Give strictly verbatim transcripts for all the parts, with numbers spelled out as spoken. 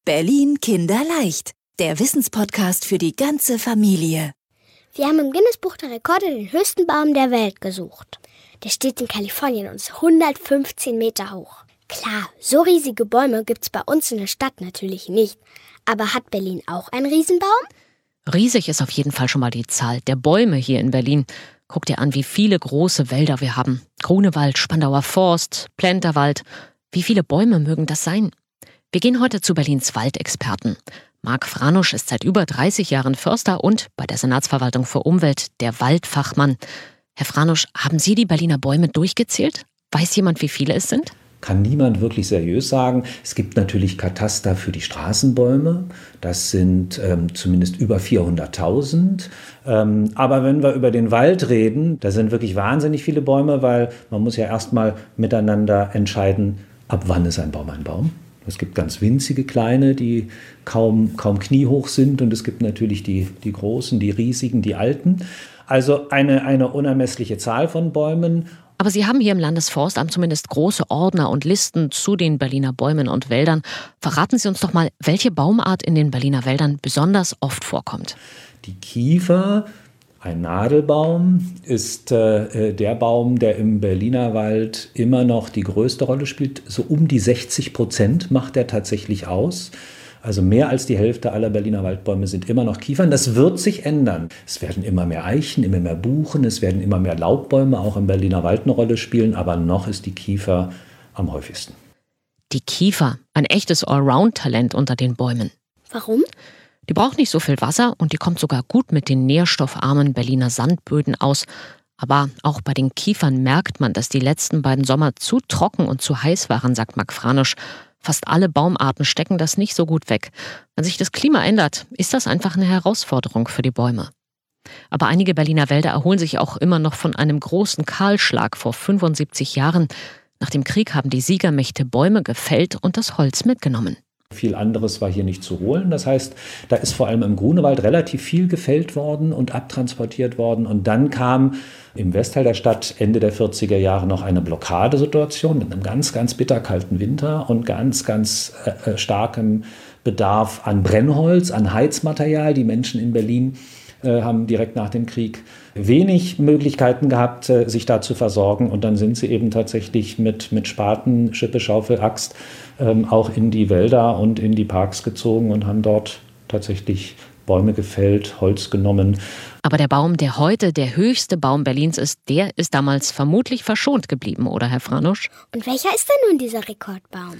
Berlin Kinderleicht, der Wissenspodcast für die ganze Familie. Wir haben im Guinness-Buch der Rekorde den höchsten Baum der Welt gesucht. Der steht in Kalifornien und ist hundertfünfzehn Meter hoch. Klar, so riesige Bäume gibt's bei uns in der Stadt natürlich nicht. Aber hat Berlin auch einen Riesenbaum? Riesig ist auf jeden Fall schon mal die Zahl der Bäume hier in Berlin. Guck dir an, wie viele große Wälder wir haben. Grunewald, Spandauer Forst, Plenterwald. Wie viele Bäume mögen das sein? Wir gehen heute zu Berlins Waldexperten. Marc Franusch ist seit über dreißig Jahren Förster und bei der Senatsverwaltung für Umwelt der Waldfachmann. Herr Franusch, haben Sie die Berliner Bäume durchgezählt? Weiß jemand, wie viele es sind? Kann niemand wirklich seriös sagen. Es gibt natürlich Kataster für die Straßenbäume. Das sind ähm, zumindest über vierhunderttausend. Ähm, aber wenn wir über den Wald reden, da sind wirklich wahnsinnig viele Bäume, weil man muss ja erstmal miteinander entscheiden, ab wann ist ein Baum ein Baum. Es gibt ganz winzige kleine, die kaum, kaum kniehoch sind. Und es gibt natürlich die, die großen, die riesigen, die alten. Also eine, eine unermessliche Zahl von Bäumen. Aber Sie haben hier im Landesforstamt zumindest große Ordner und Listen zu den Berliner Bäumen und Wäldern. Verraten Sie uns doch mal, welche Baumart in den Berliner Wäldern besonders oft vorkommt. Die Kiefer, ein Nadelbaum, ist äh, der Baum, der im Berliner Wald immer noch die größte Rolle spielt. So um die sechzig Prozent macht er tatsächlich aus. Also mehr als die Hälfte aller Berliner Waldbäume sind immer noch Kiefern. Das wird sich ändern. Es werden immer mehr Eichen, immer mehr Buchen, es werden immer mehr Laubbäume auch im Berliner Wald eine Rolle spielen. Aber noch ist die Kiefer am häufigsten. Die Kiefer, ein echtes Allround-Talent unter den Bäumen. Warum? Die braucht nicht so viel Wasser und die kommt sogar gut mit den nährstoffarmen Berliner Sandböden aus. Aber auch bei den Kiefern merkt man, dass die letzten beiden Sommer zu trocken und zu heiß waren, sagt Marc Franusch. Fast alle Baumarten stecken das nicht so gut weg. Wenn sich das Klima ändert, ist das einfach eine Herausforderung für die Bäume. Aber einige Berliner Wälder erholen sich auch immer noch von einem großen Kahlschlag vor fünfundsiebzig Jahren. Nach dem Krieg haben die Siegermächte Bäume gefällt und das Holz mitgenommen. Viel anderes war hier nicht zu holen. Das heißt, da ist vor allem im Grunewald relativ viel gefällt worden und abtransportiert worden. Und dann kam im Westteil der Stadt Ende der vierziger Jahre noch eine Blockadesituation mit einem ganz, ganz bitterkalten Winter und ganz, ganz äh, starkem Bedarf an Brennholz, an Heizmaterial. Die Menschen in Berlin äh, haben direkt nach dem Krieg wenig Möglichkeiten gehabt, äh, sich da zu versorgen. Und dann sind sie eben tatsächlich mit, mit Spaten, Schippe, Schaufel, Axt ähm, auch in die Wälder und in die Parks gezogen und haben dort tatsächlich Bäume gefällt, Holz genommen. Aber der Baum, der heute der höchste Baum Berlins ist, der ist damals vermutlich verschont geblieben, oder Herr Franusch? Und welcher ist denn nun dieser Rekordbaum?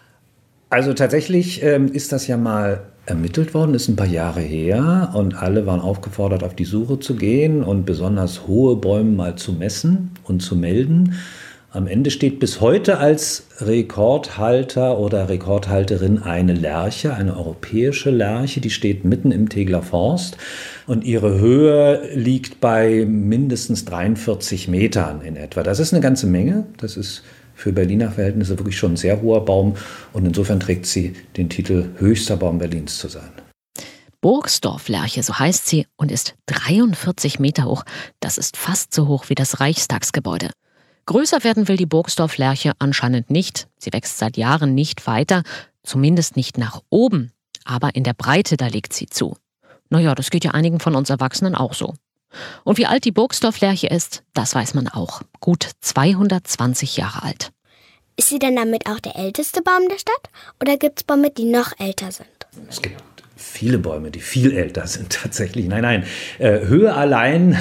Also tatsächlich ähm, ist das ja mal ermittelt worden, ist ein paar Jahre her und alle waren aufgefordert, auf die Suche zu gehen und besonders hohe Bäume mal zu messen und zu melden. Am Ende steht bis heute als Rekordhalter oder Rekordhalterin eine Lerche, eine europäische Lerche, die steht mitten im Tegeler Forst und ihre Höhe liegt bei mindestens dreiundvierzig Metern in etwa. Das ist eine ganze Menge, das ist für Berliner Verhältnisse wirklich schon ein sehr hoher Baum und insofern trägt sie den Titel höchster Baum Berlins zu sein. Burgsdorf-Lerche, so heißt sie, und ist dreiundvierzig Meter hoch. Das ist fast so hoch wie das Reichstagsgebäude. Größer werden will die Burgsdorf-Lerche anscheinend nicht. Sie wächst seit Jahren nicht weiter, zumindest nicht nach oben. Aber in der Breite, da legt sie zu. Naja, das geht ja einigen von uns Erwachsenen auch so. Und wie alt die Burgsdorf-Lerche ist, das weiß man auch. Gut zweihundertzwanzig Jahre alt. Ist sie denn damit auch der älteste Baum der Stadt? Oder gibt es Bäume, die noch älter sind? Es gibt viele Bäume, die viel älter sind tatsächlich. Nein, nein, äh, Höhe allein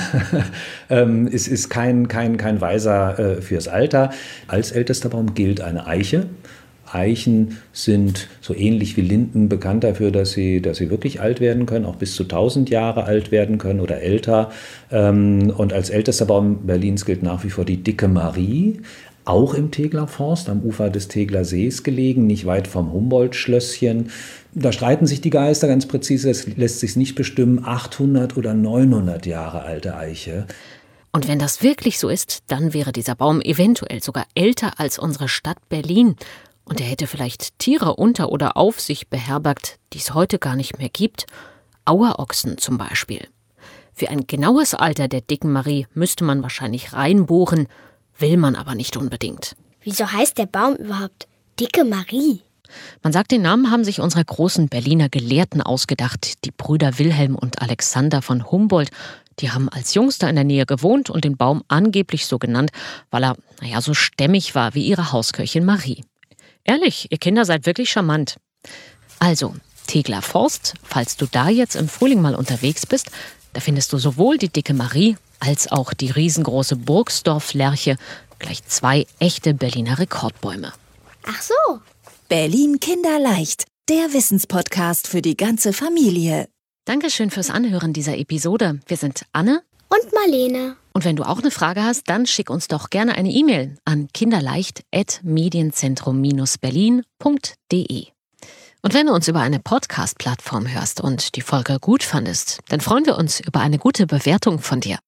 ähm, ist, ist kein, kein, kein Weiser äh, fürs Alter. Als ältester Baum gilt eine Eiche. Eichen sind so ähnlich wie Linden bekannt dafür, dass sie, dass sie wirklich alt werden können, auch bis zu tausend Jahre alt werden können oder älter. Ähm, und als ältester Baum Berlins gilt nach wie vor die Dicke Marie. Auch im Tegeler Forst, am Ufer des Tegeler Sees gelegen, nicht weit vom Humboldt-Schlösschen. Da streiten sich die Geister ganz präzise, es lässt sich nicht bestimmen, achthundert oder neunhundert Jahre alte Eiche. Und wenn das wirklich so ist, dann wäre dieser Baum eventuell sogar älter als unsere Stadt Berlin. Und er hätte vielleicht Tiere unter oder auf sich beherbergt, die es heute gar nicht mehr gibt. Auerochsen zum Beispiel. Für ein genaues Alter der Dicken Marie müsste man wahrscheinlich reinbohren, will man aber nicht unbedingt. Wieso heißt der Baum überhaupt Dicke Marie? Man sagt, den Namen haben sich unsere großen Berliner Gelehrten ausgedacht, die Brüder Wilhelm und Alexander von Humboldt. Die haben als Jungster in der Nähe gewohnt und den Baum angeblich so genannt, weil er, naja, so stämmig war wie ihre Hausköchin Marie. Ehrlich, ihr Kinder seid wirklich charmant. Also, Tegler Forst, falls du da jetzt im Frühling mal unterwegs bist, da findest du sowohl die dicke Marie als auch die riesengroße Burgsdorf-Lärche, gleich zwei echte Berliner Rekordbäume. Ach so. Berlin Kinderleicht, der Wissenspodcast für die ganze Familie. Dankeschön fürs Anhören dieser Episode. Wir sind Anne Und Marlene. und wenn du auch eine Frage hast, dann schick uns doch gerne eine E-Mail an kinderleicht at medienzentrum berlin punkt de. Und wenn du uns über eine Podcast-Plattform hörst und die Folge gut fandest, dann freuen wir uns über eine gute Bewertung von dir.